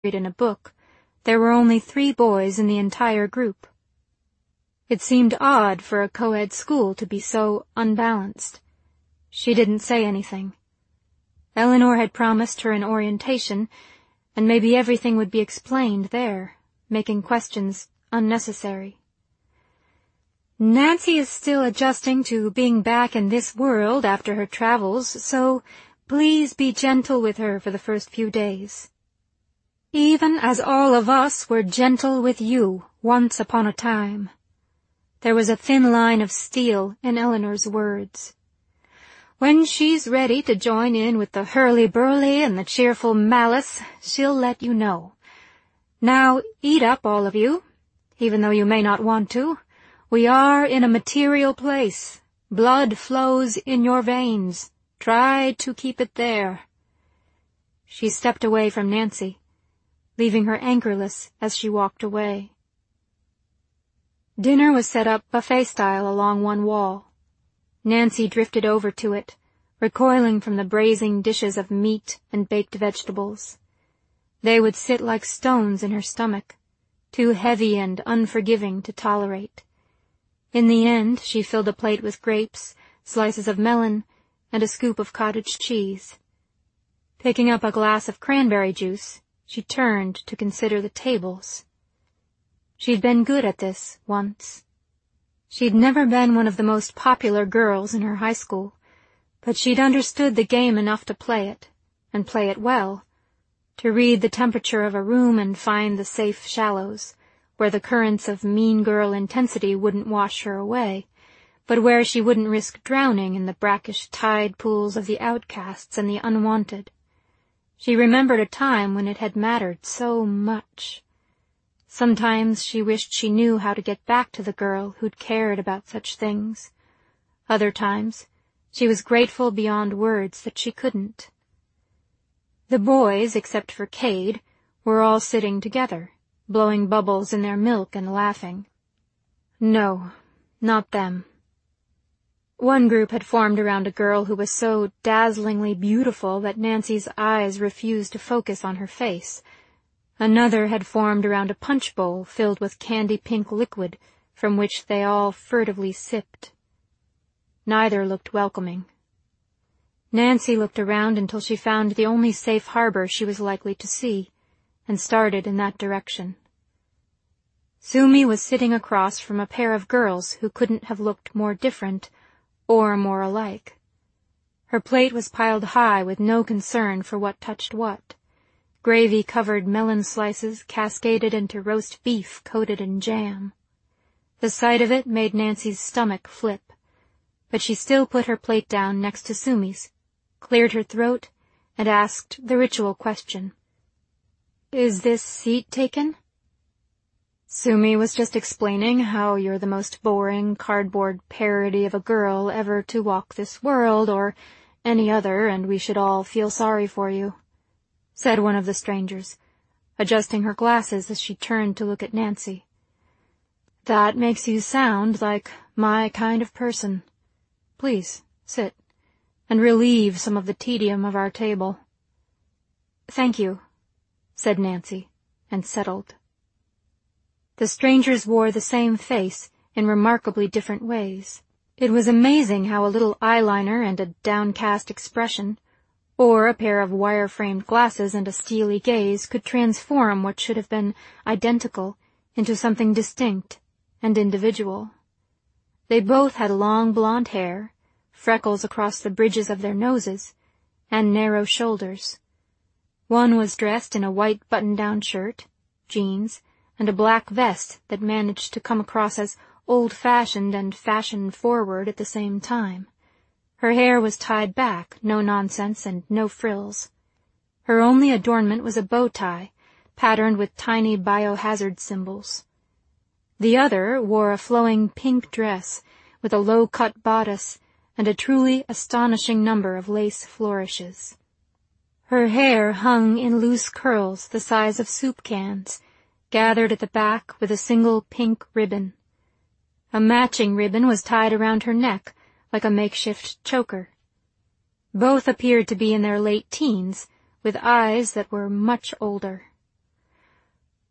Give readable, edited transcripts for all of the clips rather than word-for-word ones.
in a book, there were only 3 boys in the entire group. It seemed odd for a co-ed school to be so unbalanced. She didn't say anything. Eleanor had promised her an orientation, and maybe everything would be explained there, making questions unnecessary. Nancy is still adjusting to being back in this world after her travels, so please be gentle with her for the first few days. Even as all of us were gentle with you once upon a time. There was a thin line of steel in Eleanor's words. When she's ready to join in with the hurly-burly and the cheerful malice, she'll let you know. Now eat up, all of you, even though you may not want to. We are in a material place. Blood flows in your veins. Try to keep it there. She stepped away from Nancy, leaving her anchorless as she walked away. Dinner was set up buffet-style along one wall. Nancy drifted over to it, recoiling from the braising dishes of meat and baked vegetables. They would sit like stones in her stomach, too heavy and unforgiving to tolerate. In the end, she filled a plate with grapes, slices of melon, and a scoop of cottage cheese. Picking up a glass of cranberry juice, she turned to consider the tables. She'd been good at this once. She'd never been one of the most popular girls in her high school, but she'd understood the game enough to play it, and play it well, to read the temperature of a room and find the safe shallows, where the currents of mean girl intensity wouldn't wash her away, but where she wouldn't risk drowning in the brackish tide pools of the outcasts and the unwanted. She remembered a time when it had mattered so much. Sometimes she wished she knew how to get back to the girl who'd cared about such things. Other times, she was grateful beyond words that she couldn't. The boys, except for Cade, were all sitting together, blowing bubbles in their milk and laughing. No, not them. One group had formed around a girl who was so dazzlingly beautiful that Nancy's eyes refused to focus on her face. Another had formed around a punch bowl filled with candy-pink liquid from which they all furtively sipped. Neither looked welcoming. Nancy looked around until she found the only safe harbor she was likely to see, and started in that direction. Sumi was sitting across from a pair of girls who couldn't have looked more different or more alike. Her plate was piled high with no concern for what touched what. Gravy-covered melon slices cascaded into roast beef coated in jam. The sight of it made Nancy's stomach flip, but she still put her plate down next to Sumi's, cleared her throat, and asked the ritual question. "Is this seat taken?" "Sumi was just explaining how you're the most boring cardboard parody of a girl ever to walk this world or any other, and we should all feel sorry for you," said one of the strangers, adjusting her glasses as she turned to look at Nancy. "That makes you sound like my kind of person. Please, sit, and relieve some of the tedium of our table." "Thank you," said Nancy, and settled. The strangers wore the same face in remarkably different ways. It was amazing how a little eyeliner and a downcast expression, or a pair of wire-framed glasses and a steely gaze, could transform what should have been identical into something distinct and individual. They both had long blonde hair, freckles across the bridges of their noses, and narrow shoulders. One was dressed in a white button-down shirt, jeans, and a black vest that managed to come across as old-fashioned and fashion-forward at the same time. Her hair was tied back, no nonsense and no frills. Her only adornment was a bow tie, patterned with tiny biohazard symbols. The other wore a flowing pink dress with a low-cut bodice and a truly astonishing number of lace flourishes. Her hair hung in loose curls the size of soup cans, gathered at the back with a single pink ribbon. A matching ribbon was tied around her neck like a makeshift choker. Both appeared to be in their late teens, with eyes that were much older.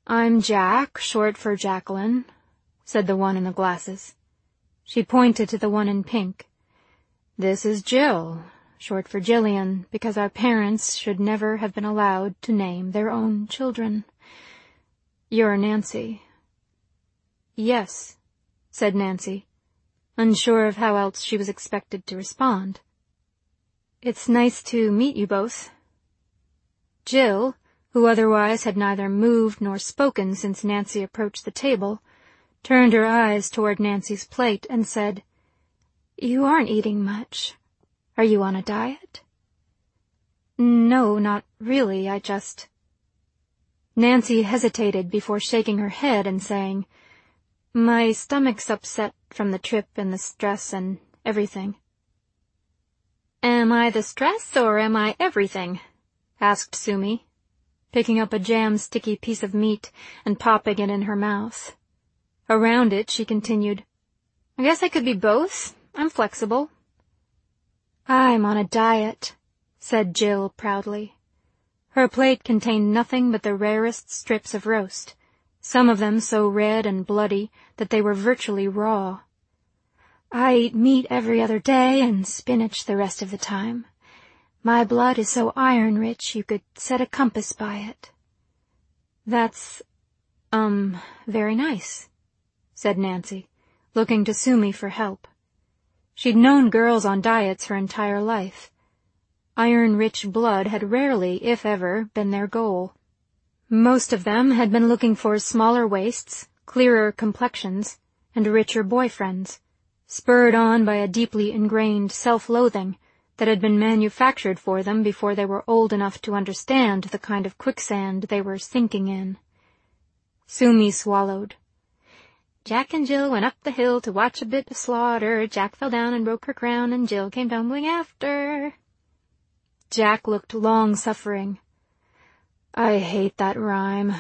I'm Jack, short for Jacqueline, said the one in the glasses. She pointed to the one in pink. This is Jill, short for Jillian, because our parents should never have been allowed to name their own children. You're Nancy. Yes, said Nancy, unsure of how else she was expected to respond. It's nice to meet you both. Jill, who otherwise had neither moved nor spoken since Nancy approached the table, turned her eyes toward Nancy's plate and said, You aren't eating much. Are you on a diet? No, not really, I just... Nancy hesitated before shaking her head and saying, My stomach's upset from the trip and the stress and everything. Am I the stress or am I everything? Asked Sumi, picking up a jam-sticky piece of meat and popping it in her mouth. Around it, she continued, I guess I could be both. I'm flexible. I'm on a diet, said Jill proudly. Her plate contained nothing but the rarest strips of roast, some of them so red and bloody that they were virtually raw. I eat meat every other day and spinach the rest of the time. My blood is so iron-rich you could set a compass by it. That's, very nice, said Nancy, looking to Sumi for help. She'd known girls on diets her entire life. Iron-rich blood had rarely, if ever, been their goal. Most of them had been looking for smaller waists, clearer complexions, and richer boyfriends, spurred on by a deeply ingrained self-loathing that had been manufactured for them before they were old enough to understand the kind of quicksand they were sinking in. Sumi swallowed. Jack and Jill went up the hill to watch a bit of slaughter. Jack fell down and broke her crown, and Jill came tumbling after. Jack looked long-suffering. I hate that rhyme.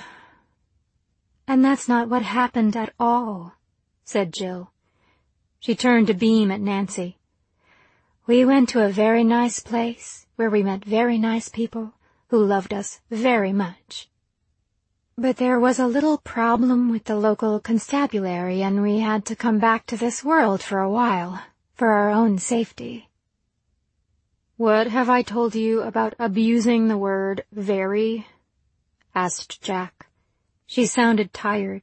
And that's not what happened at all, said Jill. She turned to beam at Nancy. We went to a very nice place where we met very nice people who loved us very much. But there was a little problem with the local constabulary, and we had to come back to this world for a while, for our own safety. What have I told you about abusing the word very? Asked Jack. She sounded tired.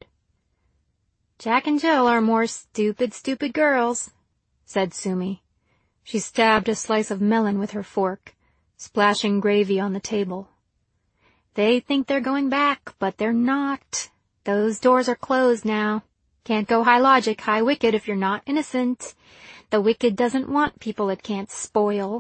Jack and Jill are more stupid girls, said Sumi. She stabbed a slice of melon with her fork, splashing gravy on the table. They think they're going back, but they're not. Those doors are closed now. Can't go high logic, high wicked if you're not innocent. The wicked doesn't want people it can't spoil.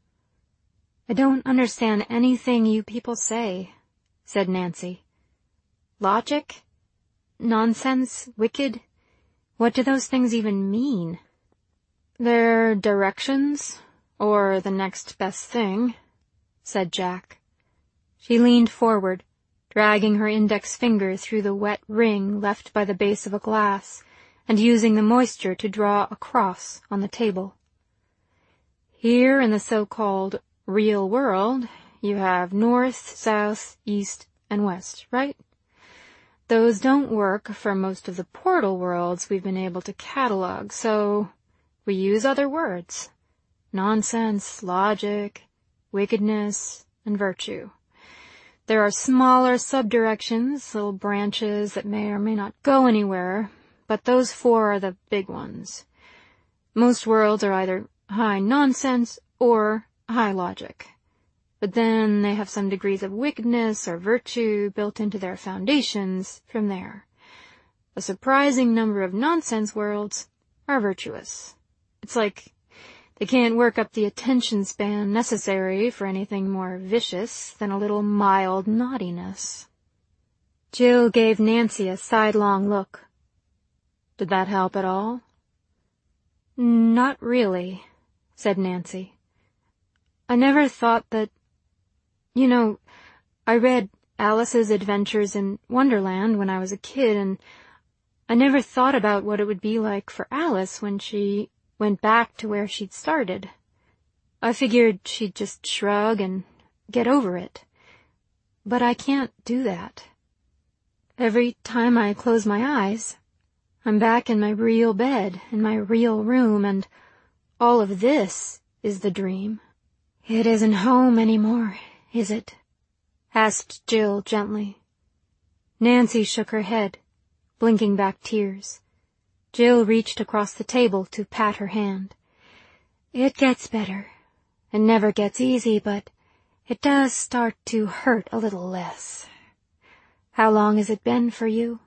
I don't understand anything you people say, said Nancy. Logic? Nonsense? Wicked? What do those things even mean? They're directions, or the next best thing, said Jack. She leaned forward, dragging her index finger through the wet ring left by the base of a glass, and using the moisture to draw a cross on the table. Here in the so-called real world, you have north, south, east, and west, right? Those don't work for most of the portal worlds we've been able to catalog, so we use other words. Nonsense, logic, wickedness, and virtue. There are smaller subdirections, little branches that may or may not go anywhere, but those four are the big ones. Most worlds are either high nonsense or high logic. But then they have some degrees of wickedness or virtue built into their foundations from there. A surprising number of nonsense worlds are virtuous. It's like they can't work up the attention span necessary for anything more vicious than a little mild naughtiness. Jill gave Nancy a sidelong look. Did that help at all? Not really, said Nancy. I never thought that... You know, I read Alice's Adventures in Wonderland when I was a kid, and I never thought about what it would be like for Alice when she went back to where she'd started. I figured she'd just shrug and get over it. But I can't do that. Every time I close my eyes, I'm back in my real bed, in my real room, and all of this is the dream. It isn't home anymore, is it? Asked Jill gently. Nancy shook her head, blinking back tears. Jill reached across the table to pat her hand. It gets better. It never gets easy, but it does start to hurt a little less. How long has it been for you?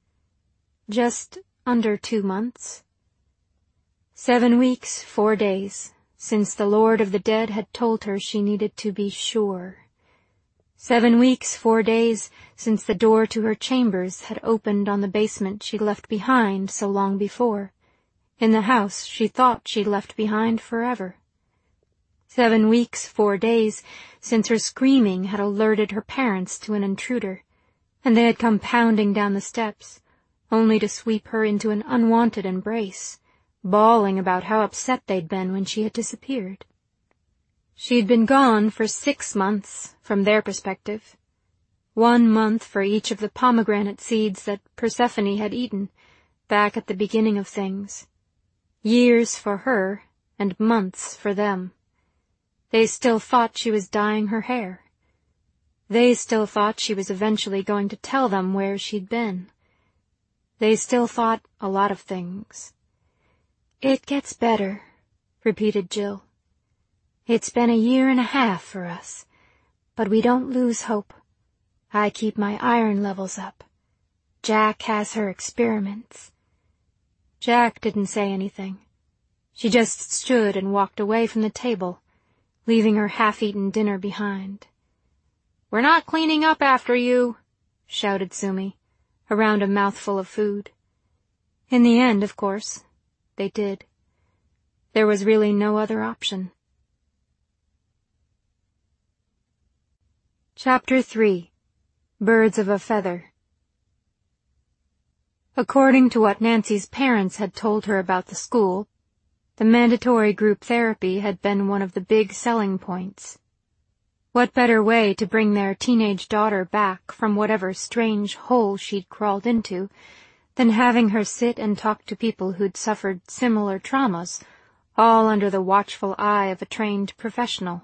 Just under 2 months. 7 weeks, 4 days, since the Lord of the Dead had told her she needed to be sure. 7 weeks, 4 days, since the door to her chambers had opened on the basement she'd left behind so long before, in the house she thought she'd left behind forever. 7 weeks, 4 days, since her screaming had alerted her parents to an intruder, and they had come pounding down the steps, only to sweep her into an unwanted embrace, bawling about how upset they'd been when she had disappeared. She'd been gone for 6 months, from their perspective. 1 month for each of the pomegranate seeds that Persephone had eaten, back at the beginning of things. Years for her, and months for them. They still thought she was dyeing her hair. They still thought she was eventually going to tell them where she'd been. They still thought a lot of things. It gets better, repeated Jill. It's been 1.5 years for us, but we don't lose hope. I keep my iron levels up. Jack has her experiments. Jack didn't say anything. She just stood and walked away from the table, leaving her half-eaten dinner behind. "We're not cleaning up after you," shouted Sumi, around a mouthful of food. In the end, of course, they did. There was really no other option. Chapter 3. Birds of a Feather. According to what Nancy's parents had told her about the school, the mandatory group therapy had been one of the big selling points. What better way to bring their teenage daughter back from whatever strange hole she'd crawled into than having her sit and talk to people who'd suffered similar traumas, all under the watchful eye of a trained professional.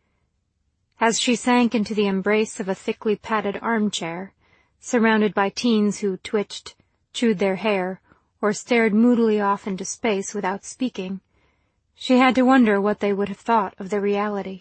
As she sank into the embrace of a thickly padded armchair, surrounded by teens who twitched, chewed their hair, or stared moodily off into space without speaking, she had to wonder what they would have thought of the reality.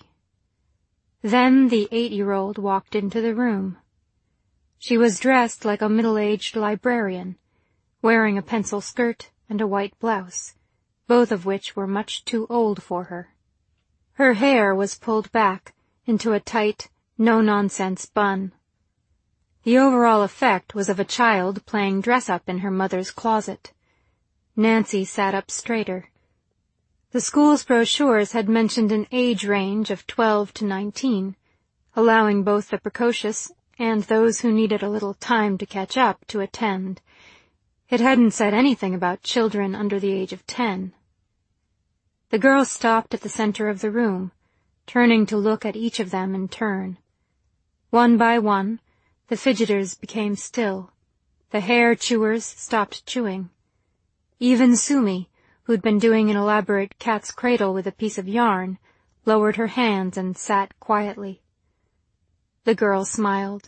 Then the 8-year-old walked into the room. She was dressed like a middle-aged librarian, wearing a pencil skirt and a white blouse, both of which were much too old for her. Her hair was pulled back into a tight, no-nonsense bun. The overall effect was of a child playing dress-up in her mother's closet. Nancy sat up straighter. The school's brochures had mentioned an age range of 12 to 19, allowing both the precocious and those who needed a little time to catch up to attend. It hadn't said anything about children under the age of 10. The girl stopped at the center of the room, turning to look at each of them in turn. One by one, the fidgeters became still. The hair chewers stopped chewing. Even Sumi, who'd been doing an elaborate cat's cradle with a piece of yarn, lowered her hands and sat quietly. The girl smiled.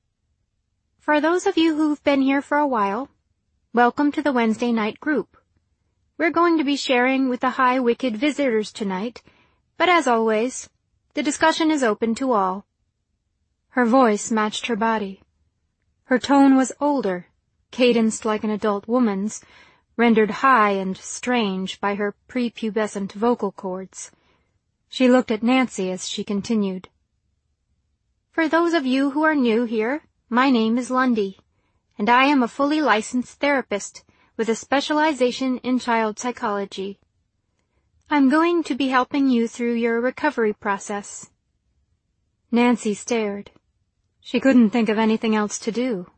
"For those of you who've been here for a while, welcome to the Wednesday night group. We're going to be sharing with the High Wicked visitors tonight, but as always, the discussion is open to all." Her voice matched her body. Her tone was older, cadenced like an adult woman's, rendered high and strange by her prepubescent vocal cords. She looked at Nancy as she continued. "For those of you who are new here, my name is Lundy, and I am a fully licensed therapist with a specialization in child psychology. I'm going to be helping you through your recovery process." Nancy stared. She couldn't think of anything else to do.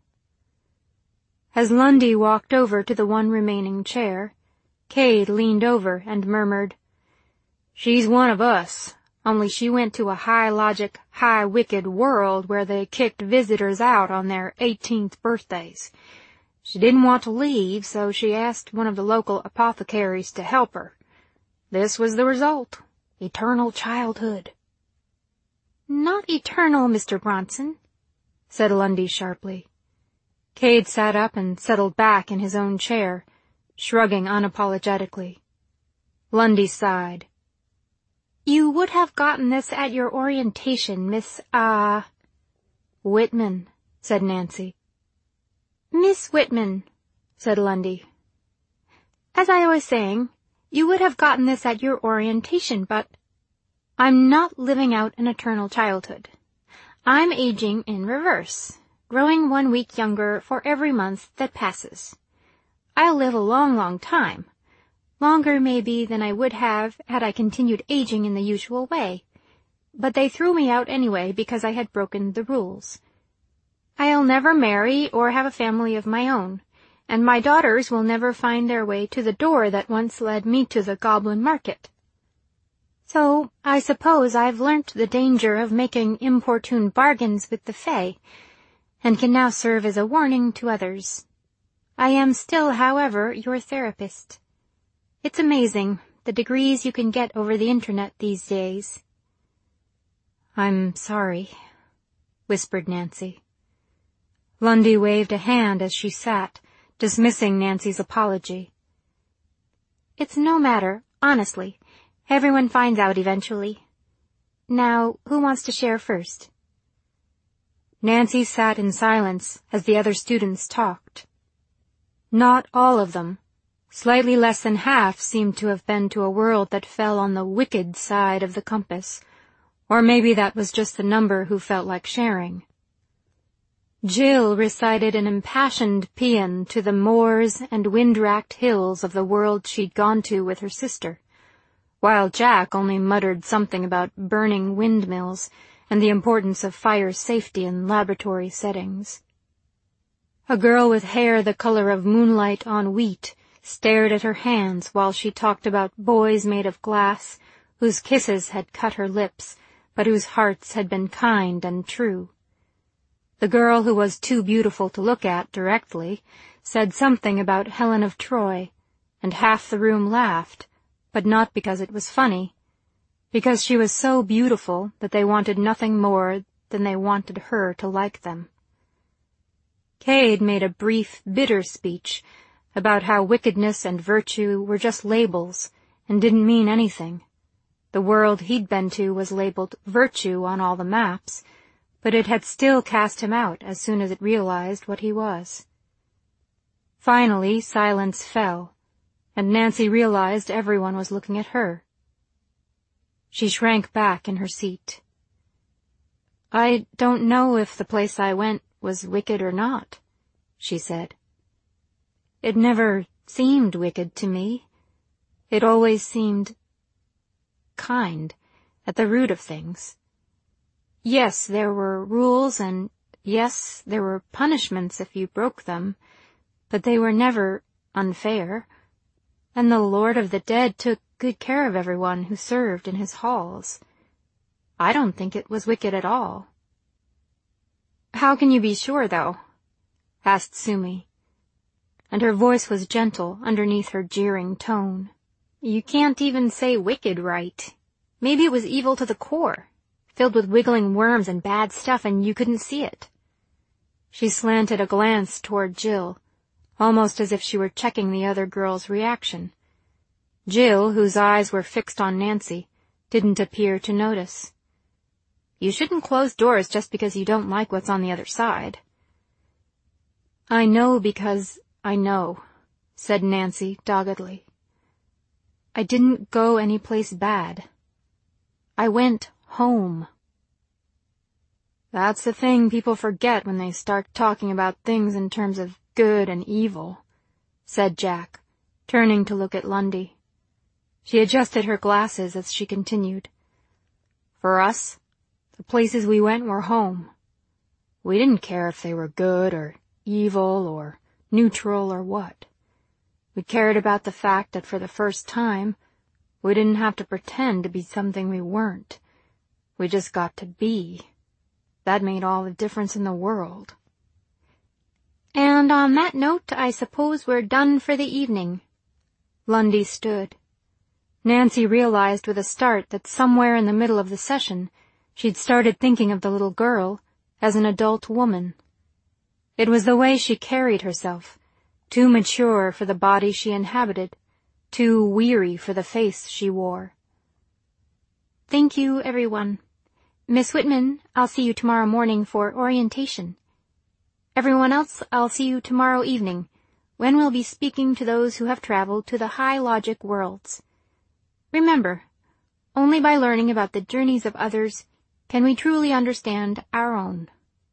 As Lundy walked over to the one remaining chair, Cade leaned over and murmured, "She's one of us. only she went to a high-logic, high-wicked world where they kicked visitors out on their 18th birthdays. She didn't want to leave, so she asked one of the local apothecaries to help her. This was the result. Eternal childhood. Not eternal, Mr. Bronson, said Lundy sharply. Cade sat up and settled back in his own chair, shrugging unapologetically. Lundy sighed. You would have gotten this at your orientation, Miss, Whitman, said Nancy. Miss Whitman, said Lundy. As I was saying, you would have gotten this at your orientation, but I'm not living out an eternal childhood. I'm aging in reverse, growing 1 week younger for every month that passes. I'll live a long, long time. Longer, maybe, than I would have had I continued aging in the usual way. But they threw me out anyway because I had broken the rules. I'll never marry or have a family of my own, and my daughters will never find their way to the door that once led me to the Goblin Market. So I suppose I've learnt the danger of making importune bargains with the Fae, and can now serve as a warning to others. I am still, however, your therapist. It's amazing, the degrees you can get over the internet these days. I'm sorry, whispered Nancy. Lundy waved a hand as she sat, dismissing Nancy's apology. It's no matter, honestly. Everyone finds out eventually. Now, who wants to share first? Nancy sat in silence as the other students talked. Not all of them. Slightly less than half seemed to have been to a world that fell on the wicked side of the compass, or maybe that was just the number who felt like sharing. Jill recited an impassioned paean to the moors and wind-racked hills of the world she'd gone to with her sister, while Jack only muttered something about burning windmills and the importance of fire safety in laboratory settings. A girl with hair the color of moonlight on wheat stared at her hands while she talked about boys made of glass, whose kisses had cut her lips, but whose hearts had been kind and true. The girl who was too beautiful to look at directly said something about Helen of Troy, and half the room laughed, but not because it was funny, because she was so beautiful that they wanted nothing more than they wanted her to like them. Cade made a brief, bitter speech about how wickedness and virtue were just labels and didn't mean anything. The world he'd been to was labeled virtue on all the maps, but it had still cast him out as soon as it realized what he was. Finally, silence fell, and Nancy realized everyone was looking at her. She shrank back in her seat. I don't know if the place I went was wicked or not, she said. It never seemed wicked to me. It always seemed kind, at the root of things. Yes, there were rules, and yes, there were punishments if you broke them, but they were never unfair, and the Lord of the Dead took good care of everyone who served in his halls. I don't think it was wicked at all. How can you be sure, though? Asked Sumi, and her voice was gentle underneath her jeering tone. You can't even say wicked right. Maybe it was evil to the core, filled with wiggling worms and bad stuff, and you couldn't see it. She slanted a glance toward Jill, almost as if she were checking the other girl's reaction. Jill, whose eyes were fixed on Nancy, didn't appear to notice. You shouldn't close doors just because you don't like what's on the other side. I know because I know, said Nancy doggedly. I didn't go any place bad. I went home. That's the thing people forget when they start talking about things in terms of good and evil, said Jack, turning to look at Lundy. She adjusted her glasses as she continued. For us, the places we went were home. We didn't care if they were good or evil or neutral or what. We cared about the fact that for the first time, we didn't have to pretend to be something we weren't, We just got to be. That made all the difference in the world. And on that note, I suppose we're done for the evening. Lundy stood. Nancy realized with a start that somewhere in the middle of the session, she'd started thinking of the little girl as an adult woman. It was the way she carried herself, too mature for the body she inhabited, too weary for the face she wore. Thank you, everyone. Miss Whitman, I'll see you tomorrow morning for orientation. Everyone else, I'll see you tomorrow evening, when we'll be speaking to those who have traveled to the high logic worlds. Remember, only by learning about the journeys of others can we truly understand our own.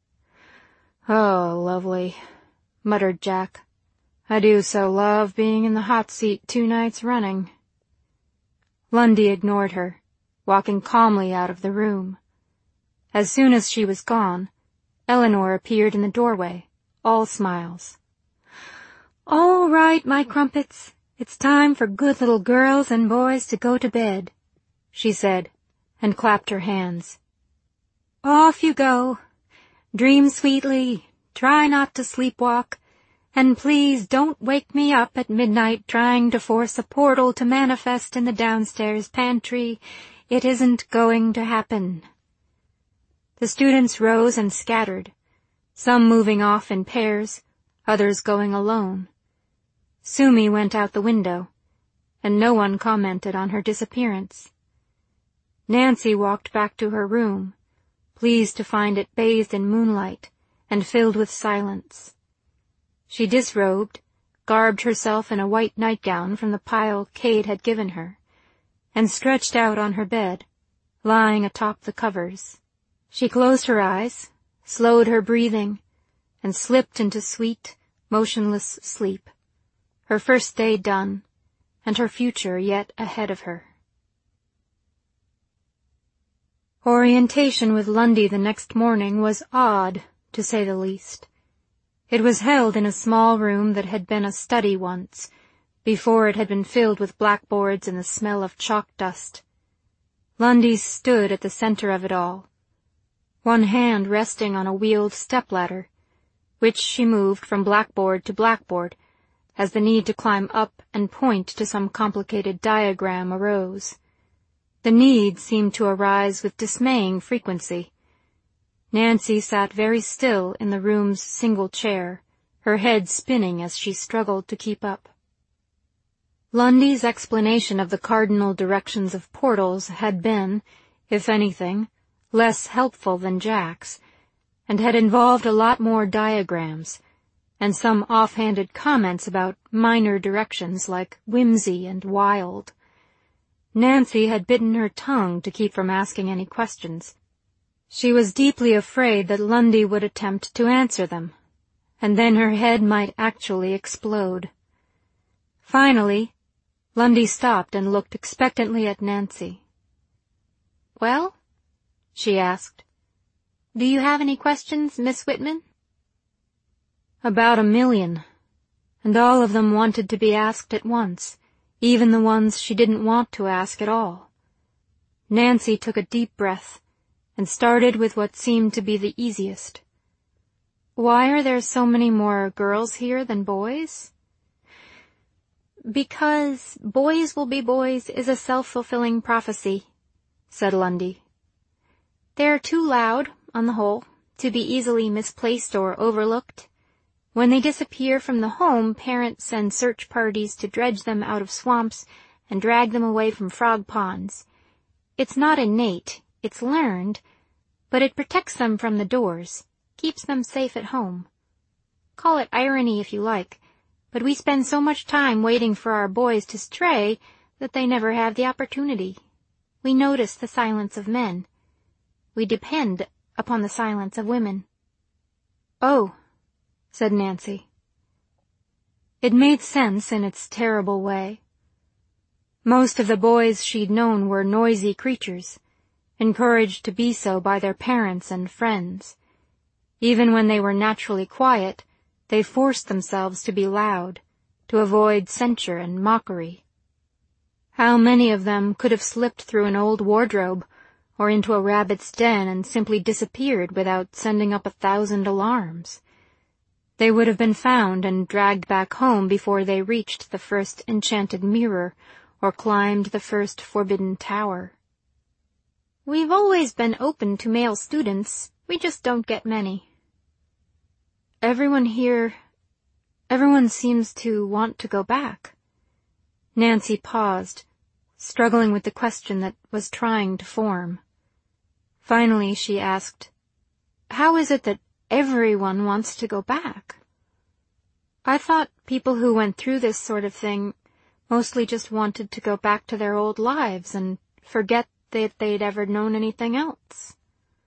Oh, lovely, muttered Jack. I do so love being in the hot seat 2 nights running. Lundy ignored her, walking calmly out of the room. As soon as she was gone, Eleanor appeared in the doorway, all smiles. All right, my crumpets, it's time for good little girls and boys to go to bed, she said, and clapped her hands. Off you go. Dream sweetly, try not to sleepwalk, and please don't wake me up at midnight trying to force a portal to manifest in the downstairs pantry. It isn't going to happen. The students rose and scattered, some moving off in pairs, others going alone. Sumi went out the window, and no one commented on her disappearance. Nancy walked back to her room, pleased to find it bathed in moonlight and filled with silence. She disrobed, garbed herself in a white nightgown from the pile Cade had given her, and stretched out on her bed, lying atop the covers. She closed her eyes, slowed her breathing, and slipped into sweet, motionless sleep, her first day done, and her future yet ahead of her. Orientation with Lundy the next morning was odd, to say the least. It was held in a small room that had been a study once, before it had been filled with blackboards and the smell of chalk dust. Lundy stood at the center of it all, one hand resting on a wheeled stepladder, which she moved from blackboard to blackboard as the need to climb up and point to some complicated diagram arose. The need seemed to arise with dismaying frequency. Nancy sat very still in the room's single chair, her head spinning as she struggled to keep up. Lundy's explanation of the cardinal directions of portals had been, if anything, less helpful than Jack's, and had involved a lot more diagrams, and some offhanded comments about minor directions like whimsy and wild. Nancy had bitten her tongue to keep from asking any questions. She was deeply afraid that Lundy would attempt to answer them, and then her head might actually explode. Finally, Lundy stopped and looked expectantly at Nancy. "Well?" she asked. "Do you have any questions, Miss Whitman?" About 1,000,000, and all of them wanted to be asked at once, even the ones she didn't want to ask at all. Nancy took a deep breath and started with what seemed to be the easiest. "Why are there so many more girls here than boys?" "Because boys will be boys is a self-fulfilling prophecy," said Lundy. "They're too loud, on the whole, to be easily misplaced or overlooked. When they disappear from the home, parents send search parties to dredge them out of swamps and drag them away from frog ponds. It's not innate, it's learned, but it protects them from the doors, keeps them safe at home. Call it irony if you like, but we spend so much time waiting for our boys to stray that they never have the opportunity. We notice the silence of men. We depend upon the silence of women." "Oh," said Nancy. It made sense in its terrible way. Most of the boys she'd known were noisy creatures, encouraged to be so by their parents and friends. Even when they were naturally quiet, they forced themselves to be loud, to avoid censure and mockery. How many of them could have slipped through an old wardrobe, or into a rabbit's den and simply disappeared without sending up 1,000 alarms. They would have been found and dragged back home before they reached the first enchanted mirror or climbed the first forbidden tower. We've always been open to male students. We just don't get many. Everyone seems to want to go back. Nancy paused, struggling with the question that was trying to form. Finally, she asked, "How is it that everyone wants to go back? I thought people who went through this sort of thing mostly just wanted to go back to their old lives and forget that they'd ever known anything else."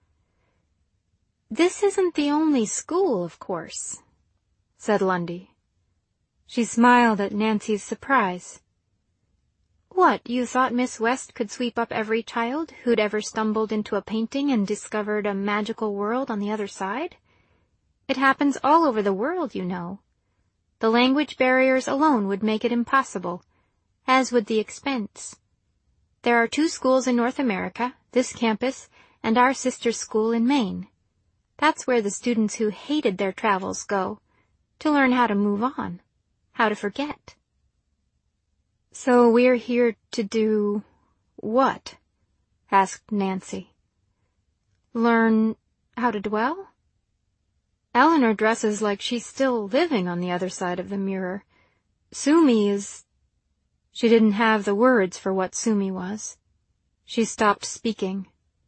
"This isn't the only school, of course," said Lundy. She smiled at Nancy's surprise. "What, you thought Miss West could sweep up every child who'd ever stumbled into a painting and discovered a magical world on the other side? It happens all over the world, you know. The language barriers alone would make it impossible, as would the expense. There are 2 schools in North America, this campus, and our sister school in Maine. That's where the students who hated their travels go, to learn how to move on, how to forget." "So we're here to do what?" asked Nancy. "Learn how to dwell? Eleanor dresses like she's still living on the other side of the mirror. Sumi is—" She didn't have the words for what Sumi was. She stopped speaking.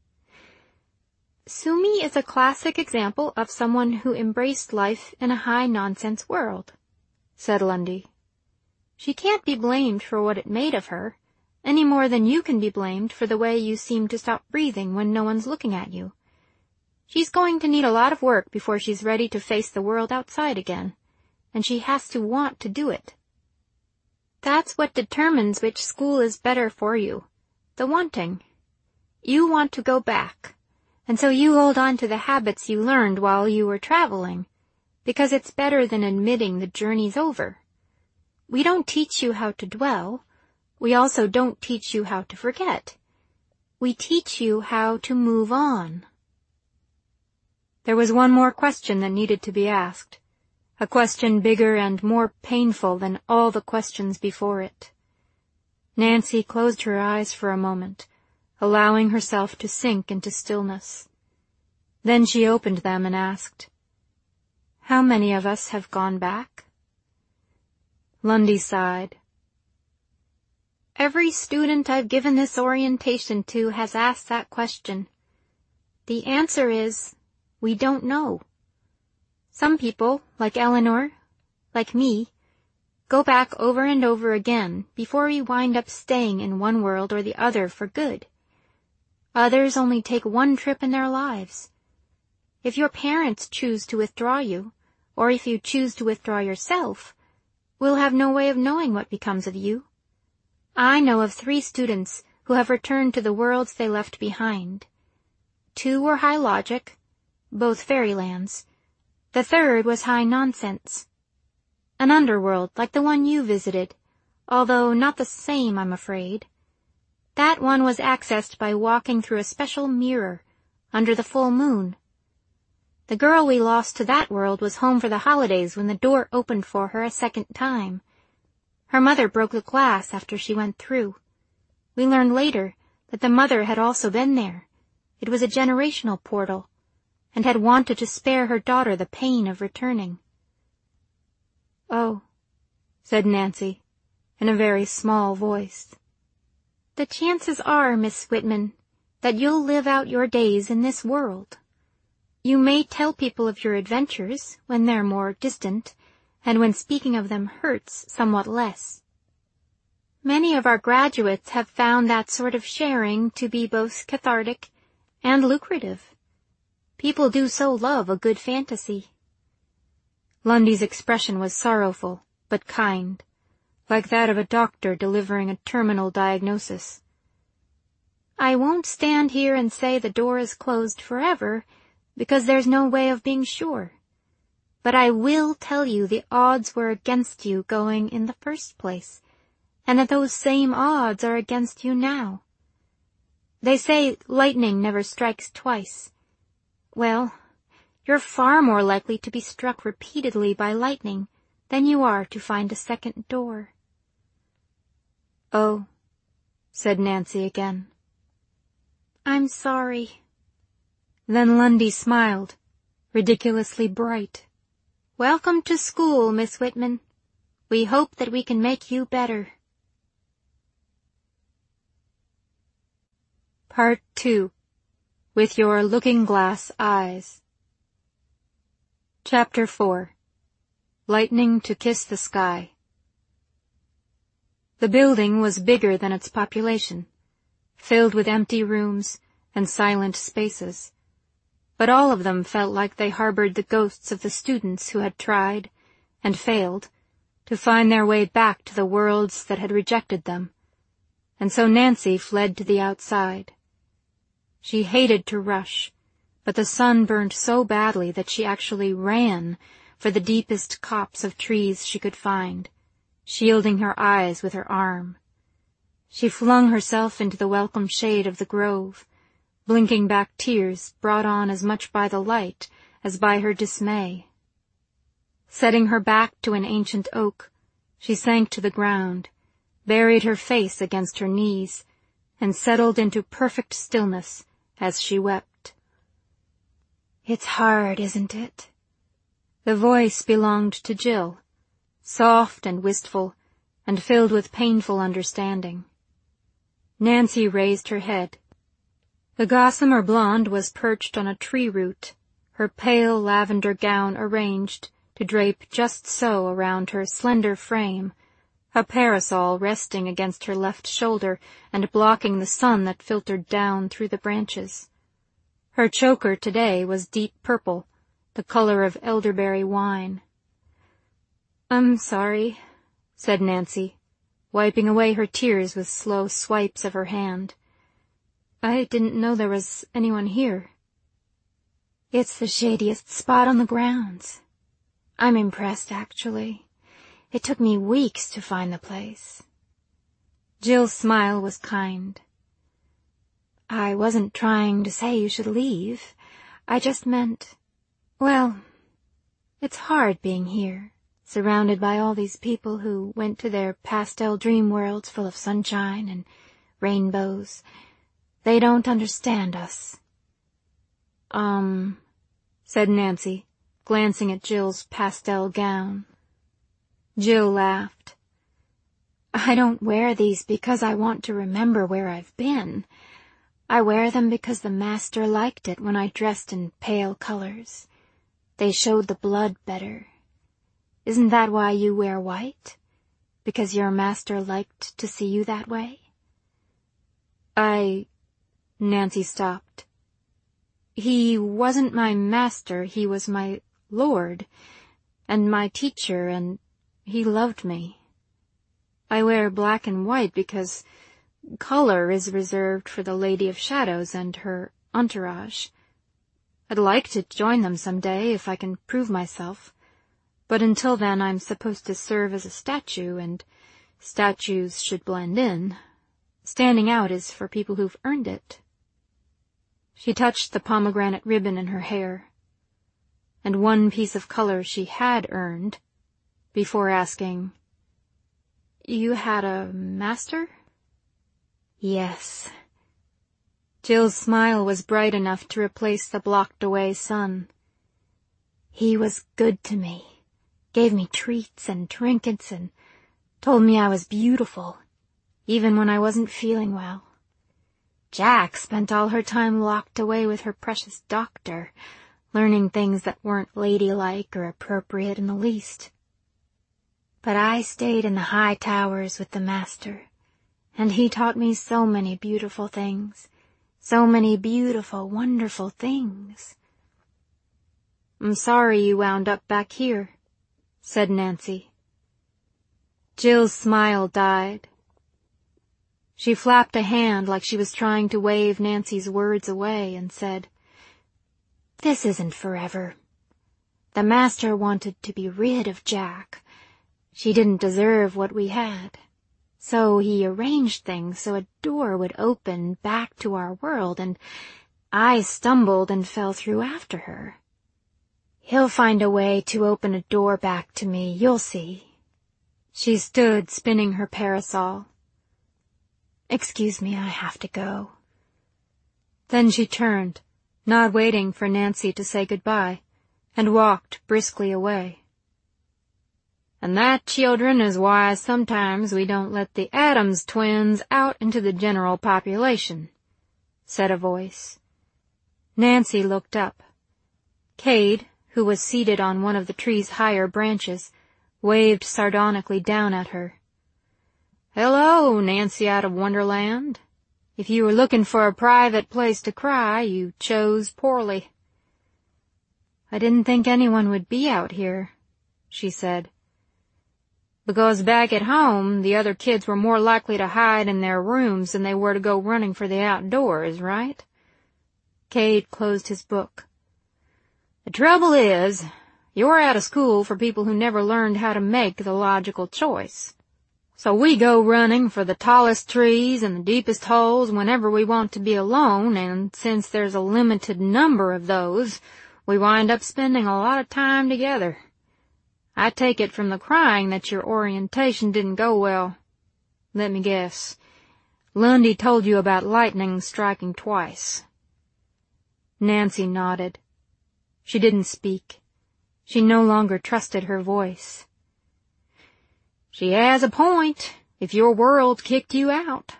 "Sumi is a classic example of someone who embraced life in a high-nonsense world," said Lundy. "She can't be blamed for what it made of her, any more than you can be blamed for the way you seem to stop breathing when no one's looking at you. She's going to need a lot of work before she's ready to face the world outside again, and she has to want to do it. That's what determines which school is better for you, the wanting. You want to go back, and so you hold on to the habits you learned while you were traveling, because it's better than admitting the journey's over. We don't teach you how to dwell. We also don't teach you how to forget. We teach you how to move on." There was one more question that needed to be asked, a question bigger and more painful than all the questions before it. Nancy closed her eyes for a moment, allowing herself to sink into stillness. Then she opened them and asked, "How many of us have gone back?" Lundy sighed. "Every student I've given this orientation to has asked that question. The answer is, we don't know. Some people, like Eleanor, like me, go back over and over again before we wind up staying in one world or the other for good. Others only take one trip in their lives. If your parents choose to withdraw you, or if you choose to withdraw yourself, we'll have no way of knowing what becomes of you. I know of 3 students who have returned to the worlds they left behind. 2 were high logic, both fairylands. The 3rd was high nonsense. An underworld like the one you visited, although not the same, I'm afraid. That one was accessed by walking through a special mirror under the full moon. The girl we lost to that world was home for the holidays when the door opened for her a second time. Her mother broke the glass after she went through. We learned later that the mother had also been there. It was a generational portal, and had wanted to spare her daughter the pain of returning. "Oh," said Nancy, in a very small voice. "The chances are, Miss Whitman, that you'll live out your days in this world. You may tell people of your adventures when they're more distant, and when speaking of them hurts somewhat less. Many of our graduates have found that sort of sharing to be both cathartic and lucrative. People do so love a good fantasy." Lundy's expression was sorrowful, but kind, like that of a doctor delivering a terminal diagnosis. "I won't stand here and say the door is closed forever, because there's no way of being sure. But I will tell you the odds were against you going in the first place, and that those same odds are against you now. They say lightning never strikes twice. Well, you're far more likely to be struck repeatedly by lightning than you are to find a second door." "Oh," said Nancy again. "I'm sorry." Then Lundy smiled, ridiculously bright. "Welcome to school, Miss Whitman. We hope that we can make you better." Part 2. With Your Looking-Glass Eyes. Chapter 4. Lightning to Kiss the Sky. The building was bigger than its population, filled with empty rooms and silent spaces, but all of them felt like they harbored the ghosts of the students who had tried, and failed, to find their way back to the worlds that had rejected them, and so Nancy fled to the outside. She hated to rush, but the sun burned so badly that she actually ran for the deepest copse of trees she could find, shielding her eyes with her arm. She flung herself into the welcome shade of the grove, blinking back tears brought on as much by the light as by her dismay. Setting her back to an ancient oak, she sank to the ground, buried her face against her knees, and settled into perfect stillness as she wept. "It's hard, isn't it?" The voice belonged to Jill, soft and wistful, and filled with painful understanding. Nancy raised her head. The gossamer blonde was perched on a tree root, her pale lavender gown arranged to drape just so around her slender frame, a parasol resting against her left shoulder and blocking the sun that filtered down through the branches. Her choker today was deep purple, the color of elderberry wine. "I'm sorry," said Nancy, wiping away her tears with slow swipes of her hand. "I didn't know there was anyone here." "It's the shadiest spot on the grounds. I'm impressed, actually. It took me weeks to find the place." Jill's smile was kind. "I wasn't trying to say you should leave. I just meant, well, it's hard being here, surrounded by all these people who went to their pastel dream worlds full of sunshine and rainbows. They don't understand us." Said Nancy, glancing at Jill's pastel gown. Jill laughed. "I don't wear these because I want to remember where I've been. I wear them because the master liked it when I dressed in pale colors. They showed the blood better. Isn't that why you wear white? Because your master liked to see you that way?" Nancy stopped. "He wasn't my master, he was my lord, and my teacher, and he loved me. I wear black and white because color is reserved for the Lady of Shadows and her entourage. I'd like to join them some day if I can prove myself, but until then I'm supposed to serve as a statue, and statues should blend in. Standing out is for people who've earned it." She touched the pomegranate ribbon in her hair, and one piece of color she had earned, before asking, "You had a master?" "Yes." Jill's smile was bright enough to replace the blocked-away sun. "He was good to me, gave me treats and trinkets, and told me I was beautiful, even when I wasn't feeling well. Jack spent all her time locked away with her precious doctor, learning things that weren't ladylike or appropriate in the least. But I stayed in the high towers with the master, and he taught me so many beautiful things, so many beautiful, wonderful things." "I'm sorry you wound up back here," said Nancy. Jill's smile died. She flapped a hand like she was trying to wave Nancy's words away and said, "This isn't forever. The master wanted to be rid of Jack. She didn't deserve what we had, So he arranged things so a door would open back to our world, and I stumbled and fell through after her. He'll find a way to open a door back to me, you'll see." She stood spinning her parasol. "Excuse me, I have to go." Then she turned, not waiting for Nancy to say goodbye, and walked briskly away. "And that, children, is why sometimes we don't let the Addams twins out into the general population," said a voice. Nancy looked up. Cade, who was seated on one of the tree's higher branches, waved sardonically down at her. "Hello, Nancy out of Wonderland. If you were looking for a private place to cry, you chose poorly." "I didn't think anyone would be out here," she said. "Because back at home, the other kids were more likely to hide in their rooms than they were to go running for the outdoors, right?" Cade closed his book. "The trouble is, you're out of school for people who never learned how to make the logical choice. So we go running for the tallest trees and the deepest holes whenever we want to be alone, and since there's a limited number of those, we wind up spending a lot of time together. I take it from the crying that your orientation didn't go well. Let me guess. Lundy told you about lightning striking twice." Nancy nodded. She didn't speak. She no longer trusted her voice. "She has a point, if your world kicked you out."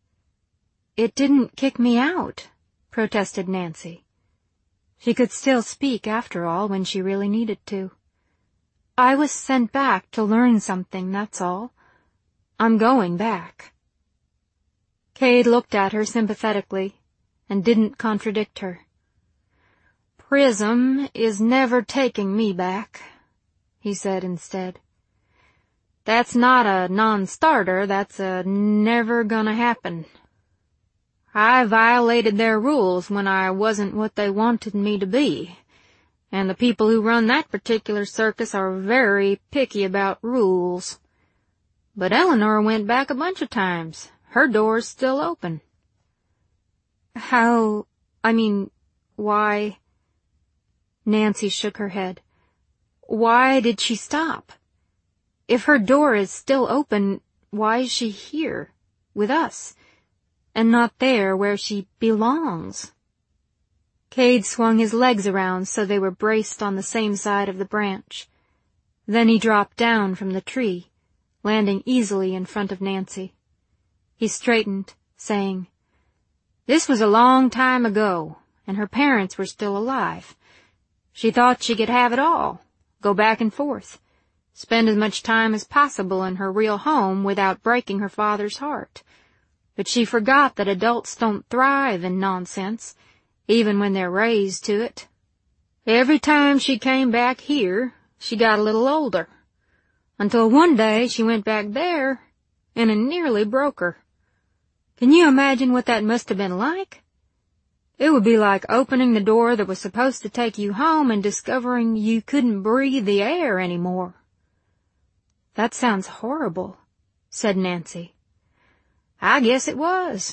"It didn't kick me out," protested Nancy. She could still speak, after all, when she really needed to. "I was sent back to learn something, that's all. I'm going back." Cade looked at her sympathetically and didn't contradict her. "Prism is never taking me back," he said instead. "That's not a non-starter, that's a never gonna happen. I violated their rules when I wasn't what they wanted me to be, and the people who run that particular circus are very picky about rules. But Eleanor went back a bunch of times. Her door's still open." Why? Nancy shook her head. "Why did she stop? If her door is still open, why is she here, with us, and not there where she belongs?" Cade swung his legs around so they were braced on the same side of the branch. Then he dropped down from the tree, landing easily in front of Nancy. He straightened, saying, "This was a long time ago, and her parents were still alive. She thought she could have it all, go back and forth, spend as much time as possible in her real home without breaking her father's heart. But she forgot that adults don't thrive in nonsense, even when they're raised to it. Every time she came back here, she got a little older, until one day she went back there, and it nearly broke her. Can you imagine what that must have been like? It would be like opening the door that was supposed to take you home and discovering you couldn't breathe the air anymore." "That sounds horrible," said Nancy. "I guess it was."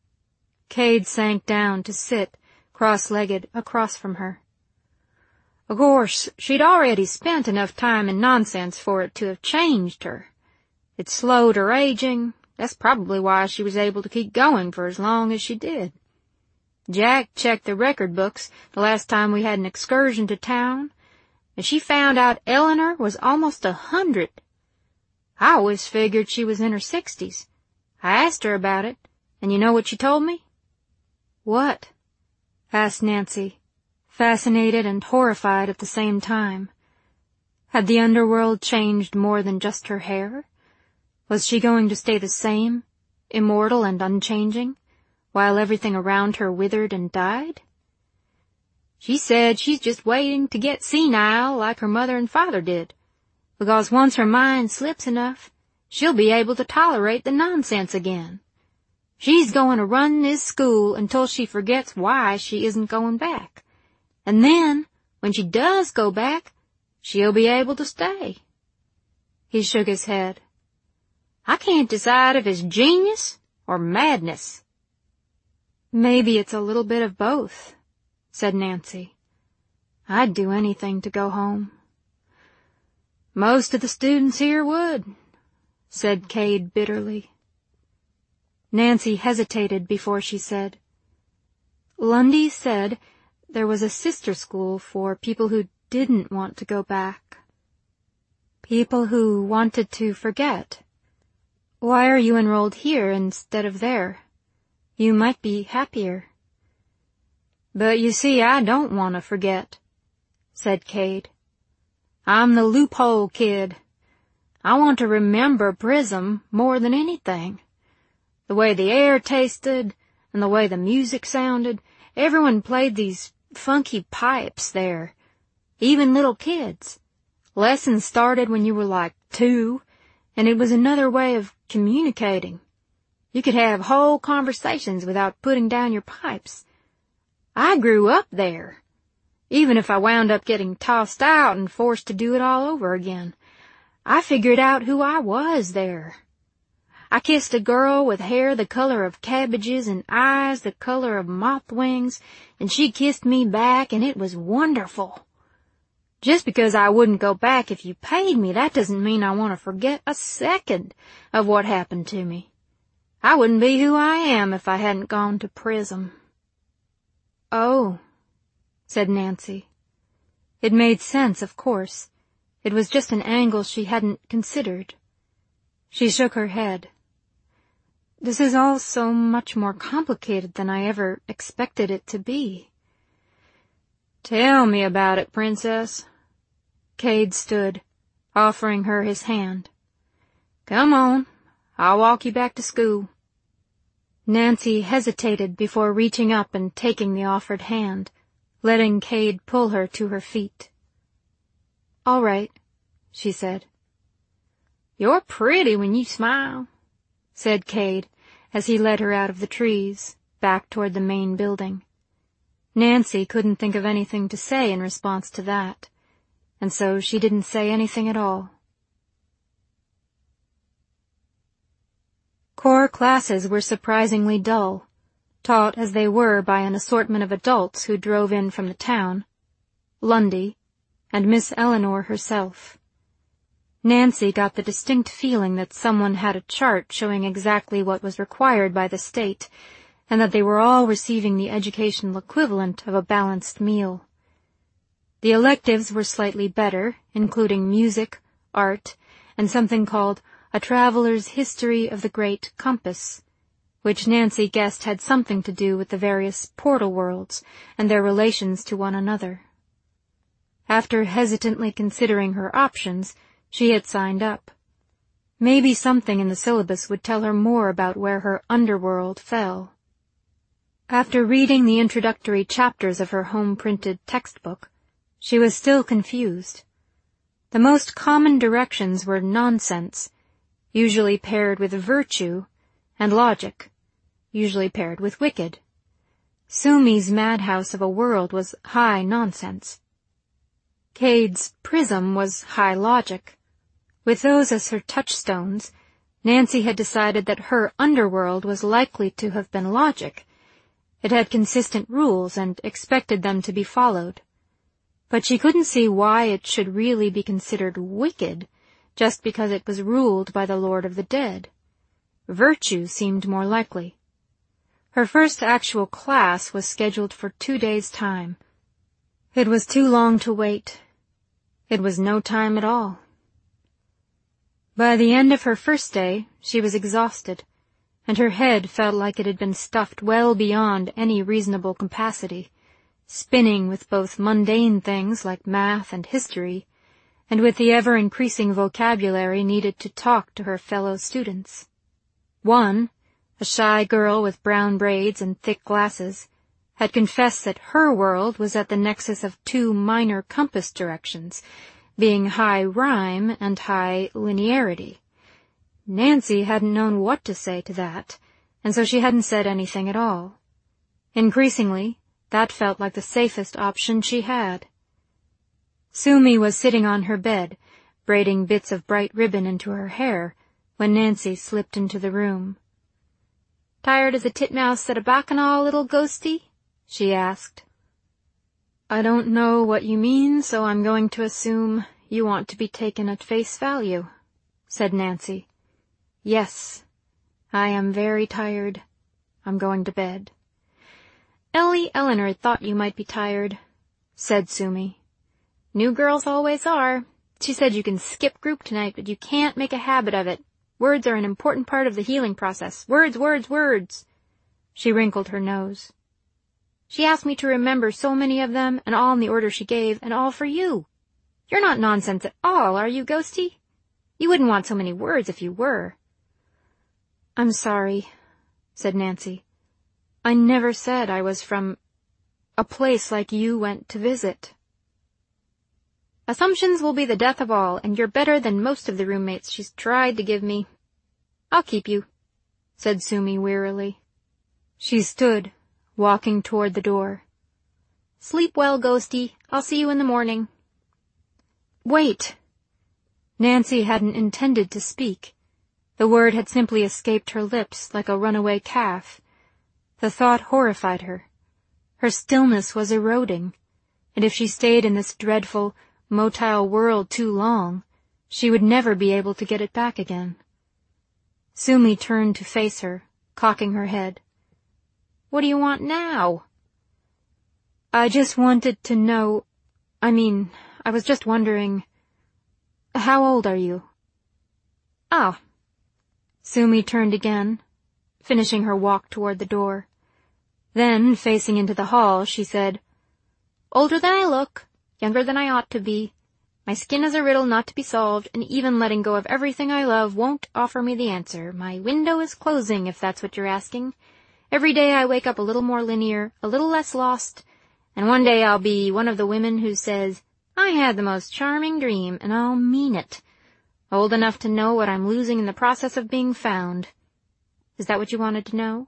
Cade sank down to sit, cross-legged, across from her. "Of course, she'd already spent enough time in nonsense for it to have changed her. It slowed her aging. That's probably why she was able to keep going for as long as she did. Jack checked the record books the last time we had an excursion to town, and she found out Eleanor was almost 100. I always figured she was in her 60s. I asked her about it, and you know what she told me?" "What?" asked Nancy, fascinated and horrified at the same time. Had the underworld changed more than just her hair? Was she going to stay the same, immortal and unchanging, while everything around her withered and died? "She said she's just waiting to get senile like her mother and father did, because once her mind slips enough, she'll be able to tolerate the nonsense again. She's going to run this school until she forgets why she isn't going back. And then, when she does go back, she'll be able to stay." He shook his head. I can't decide if it's genius or madness." "Maybe it's a little bit of both," said Nancy. "I'd do anything to go home." "Most of the students here would," said Cade bitterly. Nancy hesitated before she said, "Lundy said there was a sister school for people who didn't want to go back. People who wanted to forget. Why are you enrolled here instead of there? You might be happier." "But you see, I don't want to forget," said Cade. "I'm the loophole kid. I want to remember Prism more than anything. The way the air tasted, and the way the music sounded. Everyone played these funky pipes there, even little kids. Lessons started when you were like 2, and it was another way of communicating. You could have whole conversations without putting down your pipes. I grew up there, even if I wound up getting tossed out and forced to do it all over again. I figured out who I was there. I kissed a girl with hair the color of cabbages and eyes the color of moth wings, and she kissed me back, and it was wonderful. Just because I wouldn't go back if you paid me, that doesn't mean I want to forget a second of what happened to me. I wouldn't be who I am if I hadn't gone to Prism." "Oh," said Nancy. It made sense, of course. It was just an angle she hadn't considered. She shook her head. "This is all so much more complicated than I ever expected it to be." "Tell me about it, Princess." Cade stood, offering her his hand. "Come on, I'll walk you back to school." Nancy hesitated before reaching up and taking the offered hand, letting Cade pull her to her feet. "All right," she said. "You're pretty when you smile," said Cade, as he led her out of the trees, back toward the main building. Nancy couldn't think of anything to say in response to that, and so she didn't say anything at all. Core classes were surprisingly dull, taught as they were by an assortment of adults who drove in from the town, Lundy, and Miss Eleanor herself. Nancy got the distinct feeling that someone had a chart showing exactly what was required by the state, and that they were all receiving the educational equivalent of a balanced meal. The electives were slightly better, including music, art, and something called A Traveler's History of the Great Compass, which Nancy guessed had something to do with the various portal worlds and their relations to one another. After hesitantly considering her options, she had signed up. Maybe something in the syllabus would tell her more about where her underworld fell. After reading the introductory chapters of her home-printed textbook, she was still confused. The most common directions were nonsense, usually paired with virtue, and logic, usually paired with wicked. Sumi's madhouse of a world was high nonsense. Cade's Prism was high logic. With those as her touchstones, Nancy had decided that her underworld was likely to have been logic. It had consistent rules and expected them to be followed. But she couldn't see why it should really be considered wicked just because it was ruled by the Lord of the Dead. Virtue seemed more likely. Her first actual class was scheduled for 2 days' time. It was too long to wait. It was no time at all. By the end of her first day, she was exhausted, and her head felt like it had been stuffed well beyond any reasonable capacity, spinning with both mundane things like math and history, and with the ever-increasing vocabulary needed to talk to her fellow students. One, a shy girl with brown braids and thick glasses, had confessed that her world was at the nexus of 2 minor compass directions, being high rhyme and high linearity. Nancy hadn't known what to say to that, and so she hadn't said anything at all. Increasingly, that felt like the safest option she had. Sumi was sitting on her bed, braiding bits of bright ribbon into her hair, when Nancy slipped into the room. "Tired as a titmouse at a bacchanal, little ghosty?" she asked. "I don't know what you mean, so I'm going to assume you want to be taken at face value," said Nancy. "Yes, I am very tired. I'm going to bed." "Ellie Eleanor thought you might be tired," said Sumi. "New girls always are. She said you can skip group tonight, but you can't make a habit of it. Words are an important part of the healing process. Words, words, words." She wrinkled her nose. "She asked me to remember so many of them, and all in the order she gave, and all for you. You're not nonsense at all, are you, Ghosty? You wouldn't want so many words if you were." "I'm sorry," said Nancy. "I never said I was from a place like you went to visit." "Assumptions will be the death of all, and you're better than most of the roommates she's tried to give me. I'll keep you," said Sumi wearily. She stood, walking toward the door. "Sleep well, Ghosty. I'll see you in the morning." "Wait!" Nancy hadn't intended to speak. The word had simply escaped her lips like a runaway calf. The thought horrified her. Her stillness was eroding, and if she stayed in this dreadful, motile world too long, she would never be able to get it back again. Sumi turned to face her, cocking her head. "What do you want now?" "I just wanted to know... I was just wondering... How old are you?" "Oh." Sumi turned again, finishing her walk toward the door. Then, facing into the hall, she said, "Older than I look, younger than I ought to be. My skin is a riddle not to be solved, and even letting go of everything I love won't offer me the answer. My window is closing, if that's what you're asking. Every day I wake up a little more linear, a little less lost, and one day I'll be one of the women who says, 'I had the most charming dream,' and I'll mean it. Old enough to know what I'm losing in the process of being found. Is that what you wanted to know?"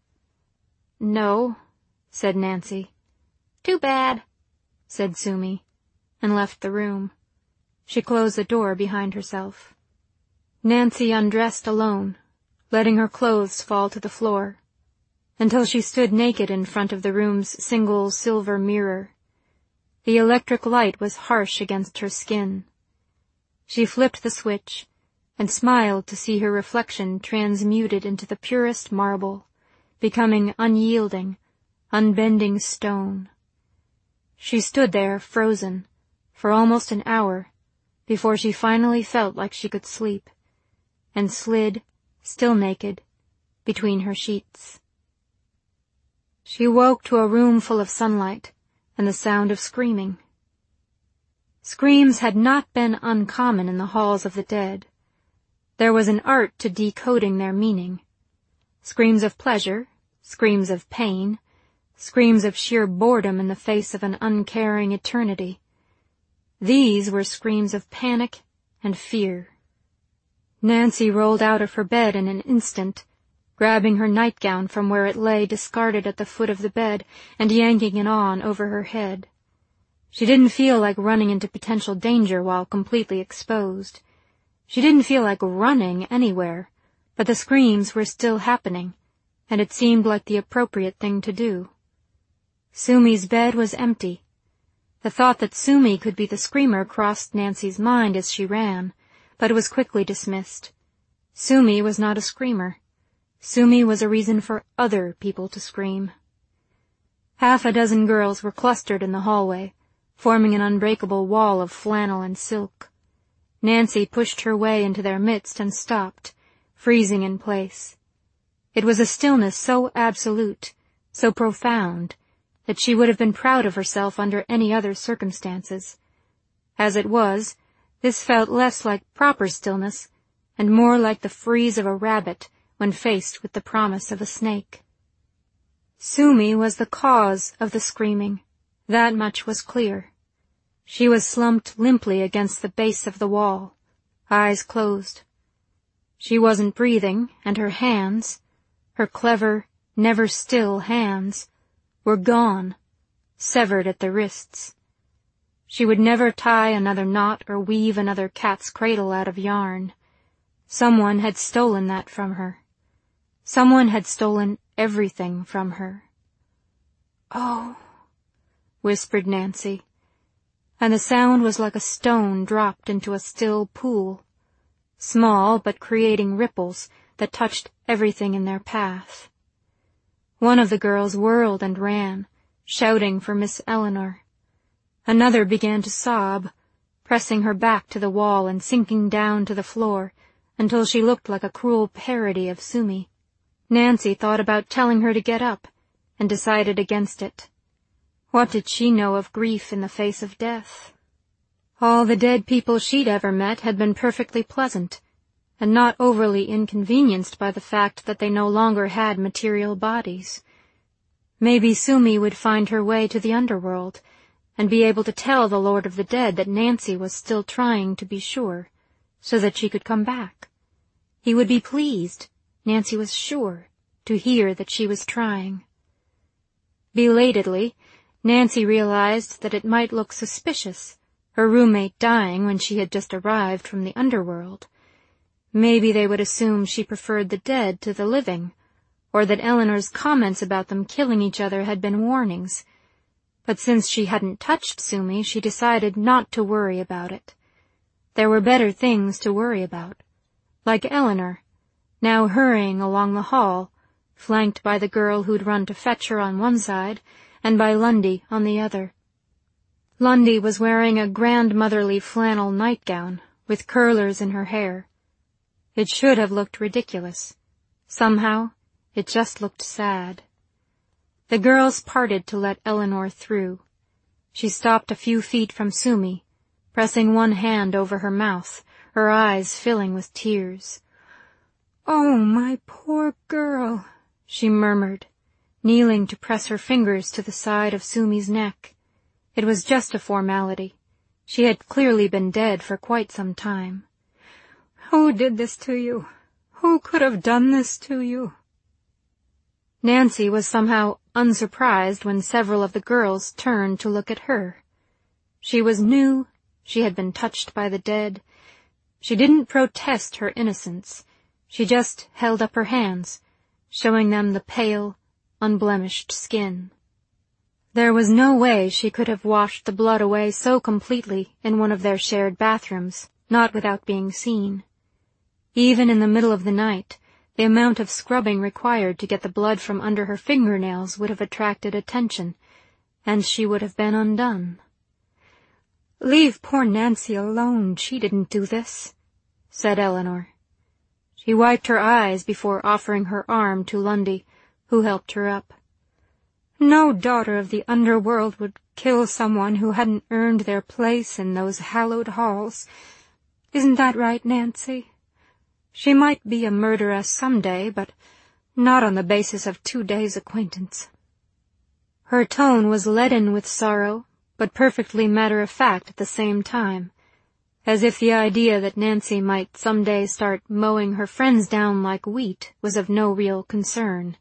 "No," said Nancy. "Too bad," said Sumi, and left the room. She closed the door behind herself. Nancy undressed alone, letting her clothes fall to the floor, until she stood naked in front of the room's single silver mirror. The electric light was harsh against her skin. She flipped the switch and smiled to see her reflection transmuted into the purest marble, becoming unyielding, unbending stone. She stood there, frozen, for almost an hour, before she finally felt like she could sleep, and slid, still naked, between her sheets. She woke to a room full of sunlight and the sound of screaming. Screams had not been uncommon in the halls of the dead. There was an art to decoding their meaning. Screams of pleasure, screams of pain, screams of sheer boredom in the face of an uncaring eternity. These were screams of panic and fear. Nancy rolled out of her bed in an instant, grabbing her nightgown from where it lay discarded at the foot of the bed and yanking it on over her head. She didn't feel like running into potential danger while completely exposed. She didn't feel like running anywhere, but the screams were still happening, and it seemed like the appropriate thing to do. Sumi's bed was empty. The thought that Sumi could be the screamer crossed Nancy's mind as she ran, but it was quickly dismissed. Sumi was not a screamer. Sumi was a reason for other people to scream. Half a dozen girls were clustered in the hallway, forming an unbreakable wall of flannel and silk. Nancy pushed her way into their midst and stopped, freezing in place. It was a stillness so absolute, so profound, that she would have been proud of herself under any other circumstances. As it was, this felt less like proper stillness, and more like the freeze of a rabbit when faced with the promise of a snake. Sumi was the cause of the screaming. That much was clear. She was slumped limply against the base of the wall, eyes closed. She wasn't breathing, and her hands, her clever, never-still hands, were gone, severed at the wrists. She would never tie another knot or weave another cat's cradle out of yarn. Someone had stolen that from her. Someone had stolen everything from her. "Oh," whispered Nancy, and the sound was like a stone dropped into a still pool, small but creating ripples that touched everything in their path. One of the girls whirled and ran, shouting for Miss Eleanor. Another began to sob, pressing her back to the wall and sinking down to the floor until she looked like a cruel parody of Sumi. Nancy thought about telling her to get up, and decided against it. What did she know of grief in the face of death? All the dead people she'd ever met had been perfectly pleasant, and not overly inconvenienced by the fact that they no longer had material bodies. Maybe Sumi would find her way to the underworld, and be able to tell the Lord of the Dead that Nancy was still trying to be sure, so that she could come back. He would be pleased, Nancy was sure, to hear that she was trying. Belatedly, Nancy realized that it might look suspicious, her roommate dying when she had just arrived from the underworld. Maybe they would assume she preferred the dead to the living, or that Eleanor's comments about them killing each other had been warnings. But since she hadn't touched Sumi, she decided not to worry about it. There were better things to worry about, like Eleanor, now hurrying along the hall, flanked by the girl who'd run to fetch her on one side, and by Lundy on the other. Lundy was wearing a grandmotherly flannel nightgown, with curlers in her hair. It should have looked ridiculous. Somehow, it just looked sad. The girls parted to let Eleanor through. She stopped a few feet from Sumi, pressing one hand over her mouth, her eyes filling with tears. "Oh, my poor girl," she murmured, kneeling to press her fingers to the side of Sumi's neck. It was just a formality. She had clearly been dead for quite some time. "Who did this to you? Who could have done this to you?" Nancy was somehow unsurprised when several of the girls turned to look at her. She was new, she had been touched by the dead. She didn't protest her innocence, she just held up her hands, showing them the pale, unblemished skin. There was no way she could have washed the blood away so completely in one of their shared bathrooms, not without being seen. Even in the middle of the night, the amount of scrubbing required to get the blood from under her fingernails would have attracted attention, and she would have been undone. "Leave poor Nancy alone, she didn't do this," said Eleanor. She wiped her eyes before offering her arm to Lundy, who helped her up. "No daughter of the underworld would kill someone who hadn't earned their place in those hallowed halls. Isn't that right, Nancy? She might be a murderess some day, but not on the basis of 2 days' acquaintance." Her tone was leaden with sorrow, but perfectly matter-of-fact at the same time, as if the idea that Nancy might some day start mowing her friends down like wheat was of no real concern.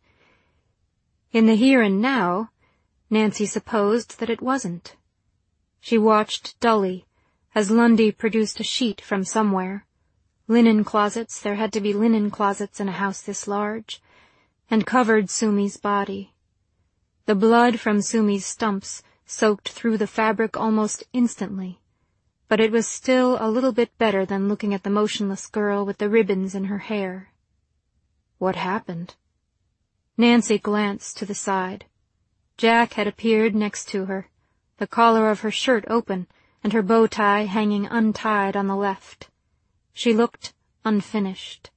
In the here and now, Nancy supposed that it wasn't. She watched dully as Lundy produced a sheet from somewhere. Linen closets, there had to be linen closets in a house this large, and covered Sumi's body. The blood from Sumi's stumps soaked through the fabric almost instantly, but it was still a little bit better than looking at the motionless girl with the ribbons in her hair. What happened? Nancy glanced to the side. Jack had appeared next to her, the collar of her shirt open and her bow tie hanging untied on the left. She looked unfinished.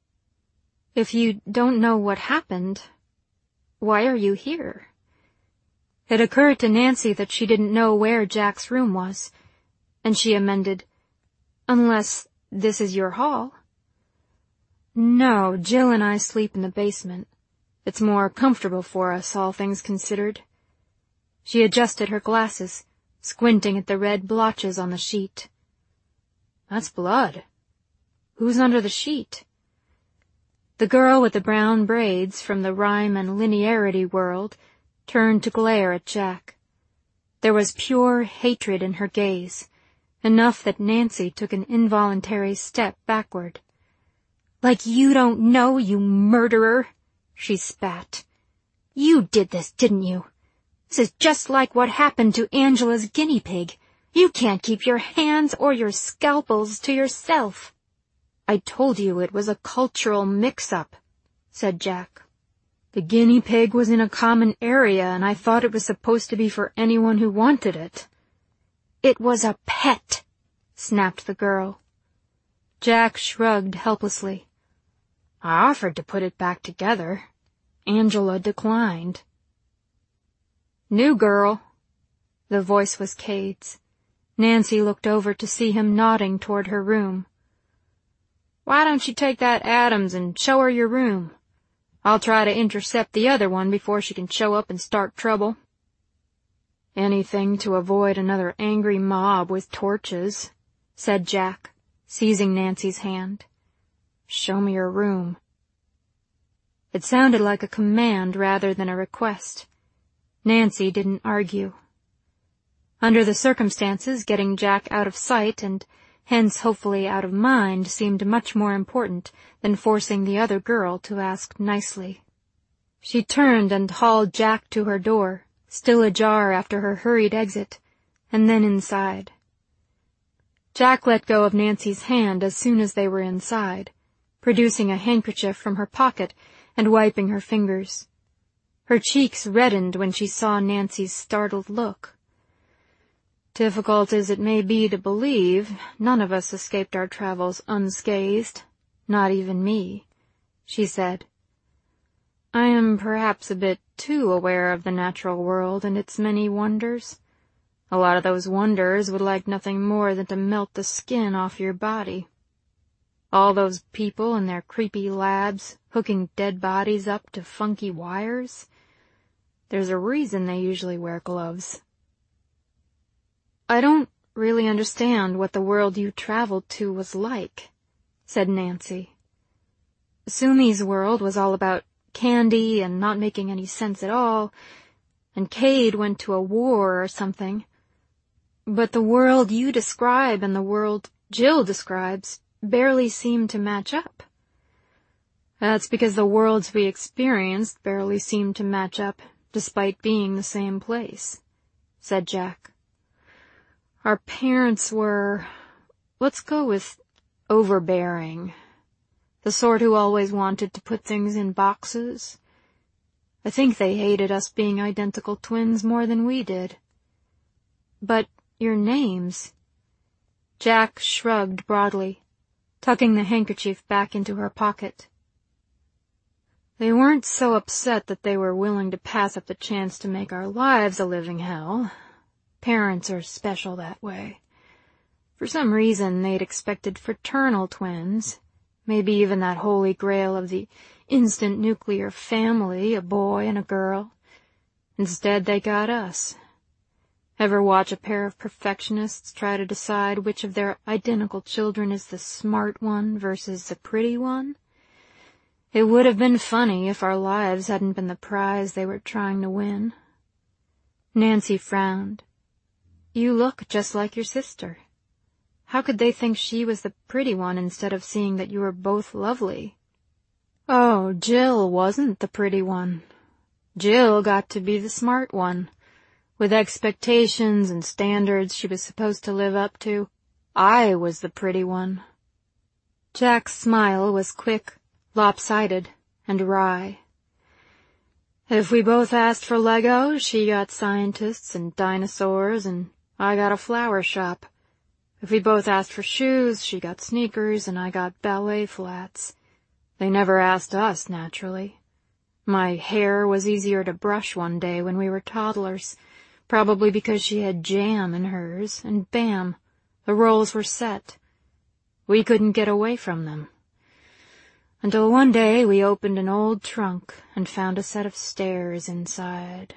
"If you don't know what happened, why are you here?" It occurred to Nancy that she didn't know where Jack's room was, and she amended, "Unless this is your hall." "No, Jill and I sleep in the basement. It's more comfortable for us, all things considered." She adjusted her glasses, squinting at the red blotches on the sheet. "That's blood. Who's under the sheet?" The girl with the brown braids from the rhyme and linearity world turned to glare at Jack. There was pure hatred in her gaze, enough that Nancy took an involuntary step backward. Like you don't know, you murderer, she spat. You did this, didn't you? This is just like what happened to Angela's guinea pig. You can't keep your hands or your scalpels to yourself. I told you it was a cultural mix-up, said Jack. The guinea pig was in a common area, and I thought it was supposed to be for anyone who wanted it. It was a pet, snapped the girl. Jack shrugged helplessly. I offered to put it back together. Angela declined. New girl. The voice was Cade's. Nancy looked over to see him nodding toward her room. Why don't you take that Adams and show her your room? I'll try to intercept the other one before she can show up and start trouble. Anything to avoid another angry mob with torches, said Jack, seizing Nancy's hand. Show me your room. It sounded like a command rather than a request. Nancy didn't argue. Under the circumstances, getting Jack out of sight and hence hopefully out of mind seemed much more important than forcing the other girl to ask nicely. She turned and hauled Jack to her door, still ajar after her hurried exit, and then inside. Jack let go of Nancy's hand as soon as they were inside, producing a handkerchief from her pocket and wiping her fingers. Her cheeks reddened when she saw Nancy's startled look. Difficult as it may be to believe, none of us escaped our travels unscathed, not even me, she said. I am perhaps a bit too aware of the natural world and its many wonders. A lot of those wonders would like nothing more than to melt the skin off your body. All those people in their creepy labs, hooking dead bodies up to funky wires. There's a reason they usually wear gloves. I don't really understand what the world you traveled to was like, said Nancy. Sumi's world was all about candy and not making any sense at all, and Cade went to a war or something. But the world you describe and the world Jill describes barely seem to match up. That's because the worlds we experienced barely seemed to match up, despite being the same place, said Jack. Our parents were, let's go with overbearing. The sort who always wanted to put things in boxes. I think they hated us being identical twins more than we did. But your names... Jack shrugged broadly, tucking the handkerchief back into her pocket. They weren't so upset that they were willing to pass up the chance to make our lives a living hell. Parents are special that way. For some reason, they'd expected fraternal twins, maybe even that holy grail of the instant nuclear family, a boy and a girl. Instead, they got us. Ever watch a pair of perfectionists try to decide which of their identical children is the smart one versus the pretty one? It would have been funny if our lives hadn't been the prize they were trying to win. Nancy frowned. You look just like your sister. How could they think she was the pretty one instead of seeing that you were both lovely? Oh, Jill wasn't the pretty one. Jill got to be the smart one. With expectations and standards she was supposed to live up to, I was the pretty one. Jack's smile was quick, lopsided, and wry. If we both asked for Legos, she got scientists and dinosaurs, and I got a flower shop. If we both asked for shoes, she got sneakers, and I got ballet flats. They never asked us, naturally. My hair was easier to brush one day when we were toddlers, probably because she had jam in hers, and bam, the roles were set. We couldn't get away from them. Until one day we opened an old trunk and found a set of stairs inside.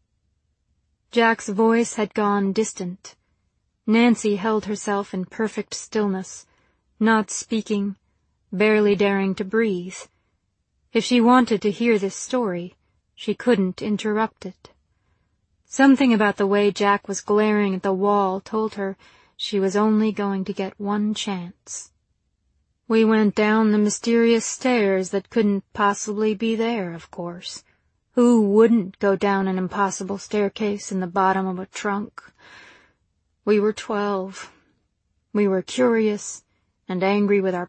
Jack's voice had gone distant. Nancy held herself in perfect stillness, not speaking, barely daring to breathe. If she wanted to hear this story, she couldn't interrupt it. Something about the way Jack was glaring at the wall told her she was only going to get one chance. We went down the mysterious stairs that couldn't possibly be there, of course. Who wouldn't go down an impossible staircase in the bottom of a trunk? We were 12. We were curious and angry with our